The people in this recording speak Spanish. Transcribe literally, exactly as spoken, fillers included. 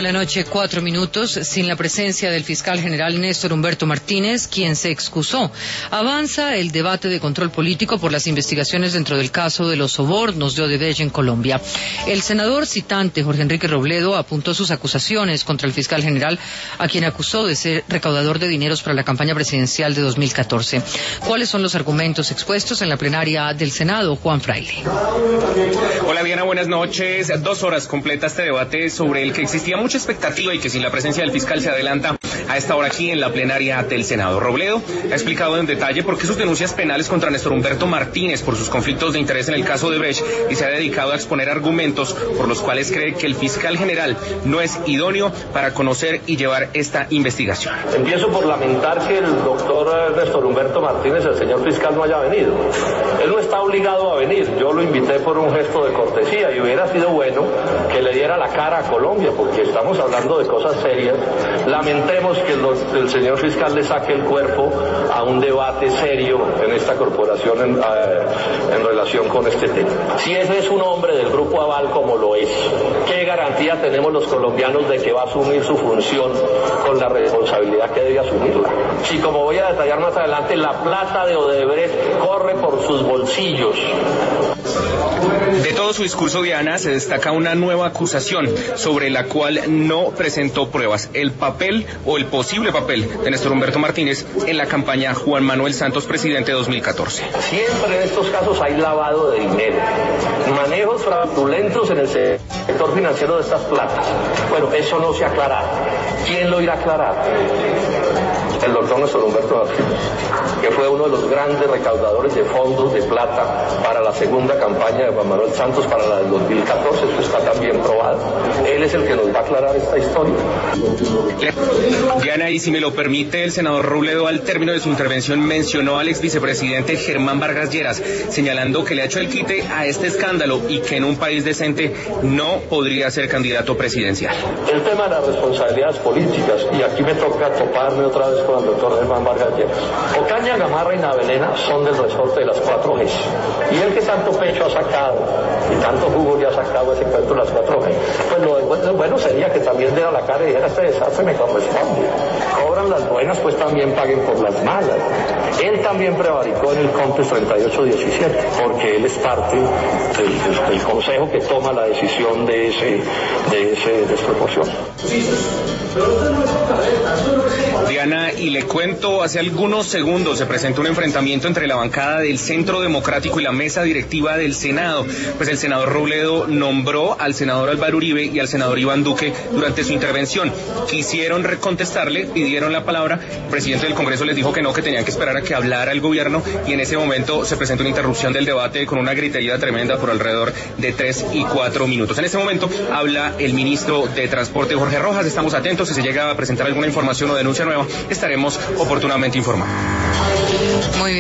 la noche, cuatro minutos, sin la presencia del fiscal general Néstor Humberto Martínez, quien se excusó. Avanza el debate de control político por las investigaciones dentro del caso de los sobornos de Odebrecht en Colombia. El senador citante Jorge Enrique Robledo apuntó sus acusaciones contra el fiscal general, a quien acusó de ser recaudador de dineros para la campaña presidencial de dos mil catorce. ¿Cuáles son los argumentos expuestos en la plenaria del Senado? Juan Fraile. Hola Diana, buenas noches. Dos horas completa este debate sobre el que existía mucha expectativa y que sin la presencia del fiscal se adelanta a esta hora aquí en la plenaria del Senado. Robledo ha explicado en detalle por qué sus denuncias penales contra Néstor Humberto Martínez por sus conflictos de interés en el caso de Odebrecht y se ha dedicado a exponer argumentos por los cuales cree que el fiscal general no es idóneo para conocer y llevar esta investigación. Empiezo por lamentar que el doctor Néstor Humberto Martínez, el señor fiscal, no haya venido. Él no está obligado a venir. Yo lo invité por un gesto de cortesía y hubiera sido bueno que le diera la cara a Colombia, porque estamos hablando de cosas serias. Lamentemos que el, el señor fiscal le saque el cuerpo a un debate serio en esta corporación en, eh, en relación con este tema. Si ese es un hombre del Grupo Aval, como lo es, ¿qué garantía tenemos los colombianos de que va a asumir su función con la responsabilidad que debe asumirla? Si, como voy a detallar más adelante, la plata de Odebrecht corre por sus bolsillos. De todo su discurso, Diana, se destaca una nueva acusación sobre la cual no presentó pruebas: el papel o el posible papel de Néstor Humberto Martínez en la campaña Juan Manuel Santos presidente de dos mil catorce. Siempre en estos casos hay lavado de dinero, manejos fraudulentos en el sector financiero de estas platas. Bueno, eso no se aclara. ¿Quién lo irá a aclarar? El doctor Néstor Humberto Martínez, que fue uno de los grandes recaudadores de fondos de plata para la segunda campaña de Juan Manuel Santos, para la del dos mil catorce, eso está también probado. Él es el que nos va a aclarar esta historia. Diana, y si me lo permite, el senador Robledo al término de su intervención mencionó al ex vicepresidente Germán Vargas Lleras, señalando que le ha hecho el quite a este escándalo y que en un país decente no podría ser candidato presidencial. El tema de las responsabilidades políticas, y aquí me toca toparme otra vez con el doctor Germán Vargas Lleras. Ocaña, Gamarra y Navelena son del resorte de las cuatro G. Y el que tanto pecho ha sacado y tanto jugo le ha sacado ese cuento de las cuatro G, pues lo bueno sería que también diera la cara y dijera: este desastre me corresponde. Cobran las buenas, pues también paguen por las malas. Él también prevaricó en el COMPES treinta y ocho diecisiete, porque él es parte del, del, del consejo que toma la decisión de ese, de ese desproporción. Diana, y le cuento, hace algunos segundos se presentó un enfrentamiento entre la bancada del Centro Democrático y la mesa directiva del Senado. Pues el senador Robledo nombró al senador Álvaro Uribe y al senador Iván Duque durante su intervención. Quisieron contestarle, pidieron la palabra. El presidente del Congreso les dijo que no, que tenían que esperar a que hablara el gobierno, y en ese momento se presentó una interrupción del debate con una gritería tremenda por alrededor de tres y cuatro minutos. En este momento habla el ministro de Transporte, Jorge Rojas. Estamos atentos. Si se llega a presentar alguna información o denuncia nueva, estaremos oportunamente informando. Muy bien.